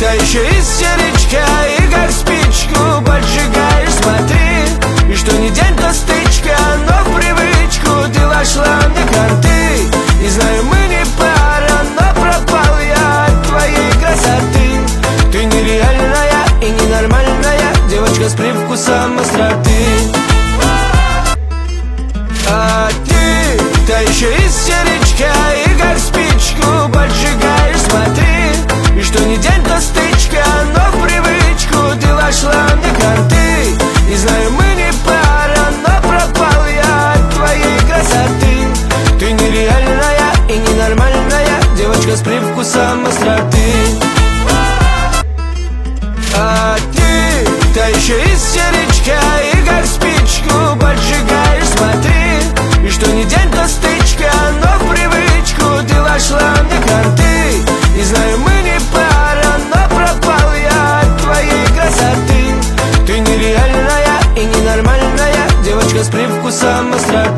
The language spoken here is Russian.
Та еще истеричка, и как спичку поджигаешь, смотри. И что не день, то стычка, но в привычку ты вошла мне карты. И знаю, мы не пара, но пропал я от твоей красоты. Ты нереальная и ненормальная девочка с привкусом остроты. А ты, та еще истеричка, и как спичку поджигаешь, смотри. И что не день, то стычка, но в привычку ты вошла мне карты. И знаю, мы не пара, но пропал я от твоей красоты. Ты нереальная и ненормальная девочка с привкусом остроты. А ты, та еще истеричка, и как спичку поджигаешь, смотри. И что не день, то стычка, но в привычку ты вошла мне карты. И знаю, мы не пара, но пропал я от твоей красоты. Ты нереальная и ненормальная девочка с привкусом остроты.